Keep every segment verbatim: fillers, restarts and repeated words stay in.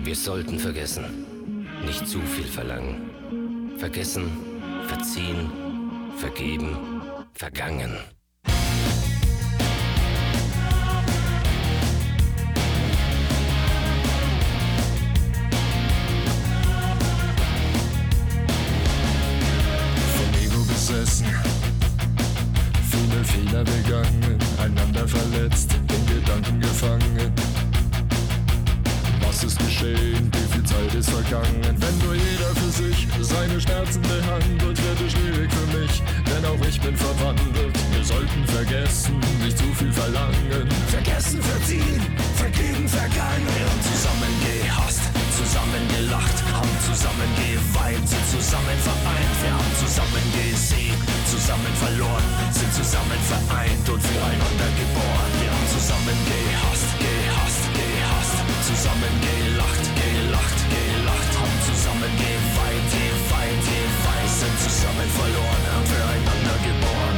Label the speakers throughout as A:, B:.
A: Wir sollten vergessen, nicht zu viel verlangen. Vergessen, verziehen, vergeben, vergangen.
B: Vom Ego besessen, viele Fehler begangen, einander verletzt, in Gedanken gefangen. Was ist geschehen? Wie viel Zeit ist vergangen? Wenn nur jeder für sich seine Schmerzen behandelt, wird es schwierig für mich, denn auch ich bin verwandelt. Wir sollten vergessen, nicht zu viel verlangen.
C: Vergessen, verziehen, vergeben, vergangen. Wir haben zusammen gehasst, zusammen gelacht, haben zusammen geweint, sind zusammen vereint. Wir haben zusammen gesiegt, zusammen verloren, sind zusammen vereint und füreinander geboren. Wir haben zusammen gehasst, gehasst, gehasst, zusammen gelacht, gelacht, gelacht, haben zusammen geweint, geweint, geweint, sind zusammen verloren und füreinander geboren.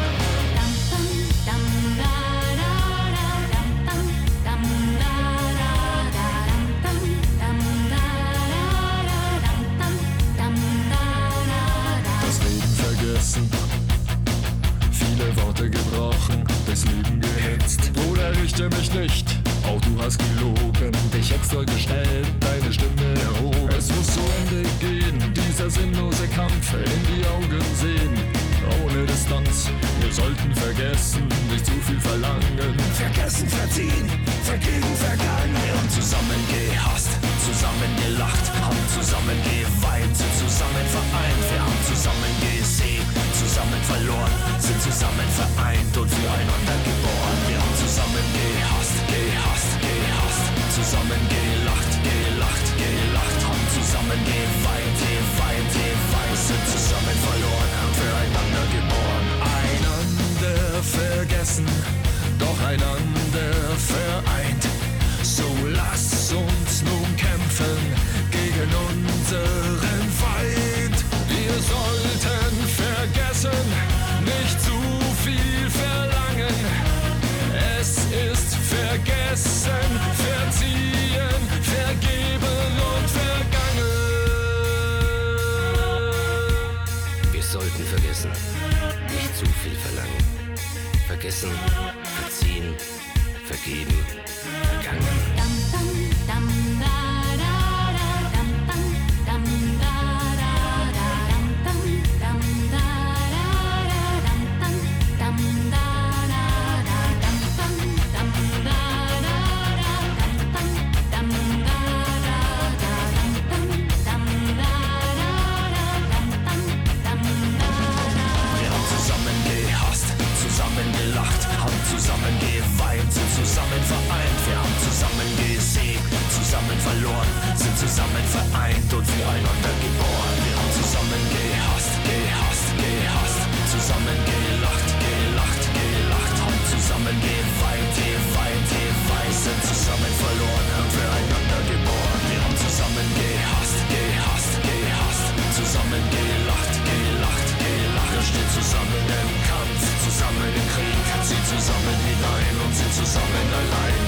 B: Das Leben vergessen, viele Worte gebrochen, das Leben gehetzt. Bruder, richte mich nicht, auch du hast gelogen, dich extra gestellt, deine Stimme erhoben. Es muss zu Ende gehen, dieser sinnlose Kampf, in die Augen sehen, ohne Distanz. Wir sollten vergessen, nicht zu viel verlangen.
C: Vergessen, verziehen, vergeben, vergangen. Wir haben zusammen gehasst, zusammen gelacht, haben zusammen geweint, sind zusammen vereint. Wir haben zusammen gesiegt, zusammen verloren, sind zusammen vereint und füreinander geboren. Wir haben zusammen gehasst, gehasst, gehasst, zusammen gelacht, gelacht, gelacht, haben zusammen geweint, geweint, geweint, sind zusammen verloren und füreinander geboren.
B: Einander vergessen, doch einander vereint. So lasst uns nun kämpfen gegen unseren Feind. Wir sollten vergessen, nicht zu viel verlangen. Es ist vergessen, verziehen, vergeben und vergangen.
A: Wir sollten vergessen, nicht zu viel verlangen. Vergessen, verziehen, vergeben, vergangen.
C: Zusammen gelacht, haben zusammen geweint, sind zusammen vereint. Wir haben zusammen gesiegt, zusammen verloren, sind zusammen vereint und füreinander geboren. Wir haben zusammen gehasst, gehasst, gehasst, zusammen gelacht, gelacht, gelacht, haben zusammen geweint, geweint, geweint, sind zusammen verloren und füreinander geboren. Wir haben zusammen gehasst, gehasst, gehasst, zusammen gelacht, gelacht, gelacht. Wir stehen zusammen im Kampf, zusammen im Krieg, ziehen zusammen hinein und sind zusammen allein.